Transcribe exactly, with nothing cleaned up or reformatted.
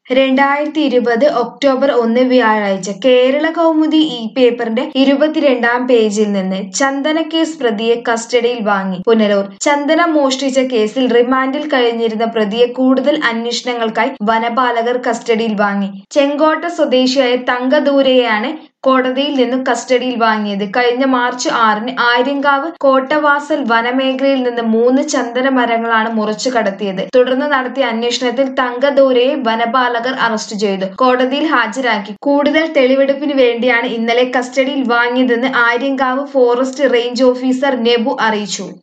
രണ്ടായിരത്തി ഇരുപത് ഒക്ടോബർ ഒന്ന് വ്യാഴാഴ്ച കേരള കൗമുദി ഈ പേപ്പറിന്റെ ഇരുപത്തിരണ്ടാം പേജിൽ നിന്ന് ചന്ദനക്കേസ് പ്രതിയെ കസ്റ്റഡിയിൽ വാങ്ങി. പുനലൂർ ചന്ദനം മോഷ്ടിച്ച കേസിൽ റിമാൻഡിൽ കഴിഞ്ഞിരുന്ന പ്രതിയെ കൂടുതൽ അന്വേഷണങ്ങൾക്കായി വനപാലകർ കസ്റ്റഡിയിൽ വാങ്ങി. ചെങ്കോട്ട സ്വദേശിയായ തങ്കദൂരെയാണ് കോടതിയിൽ നിന്നും കസ്റ്റഡിയിൽ വാങ്ങിയത്. കഴിഞ്ഞ മാർച്ച് ആറിന് ആര്യങ്കാവ് കോട്ടവാസൽ വനമേഖലയിൽ നിന്ന് മൂന്ന് ചന്ദന മരങ്ങളാണ് മുറിച്ചു കടത്തിയത്. തുടർന്ന് നടത്തിയ അന്വേഷണത്തിൽ തങ്കദൂരയെ വനപാലകർ അറസ്റ്റ് ചെയ്തു കോടതിയിൽ ഹാജരാക്കി. കൂടുതൽ തെളിവെടുപ്പിന് വേണ്ടിയാണ് ഇന്നലെ കസ്റ്റഡിയിൽ വാങ്ങിയതെന്ന് Aryankavu forest range officer Nebu അറിയിച്ചു.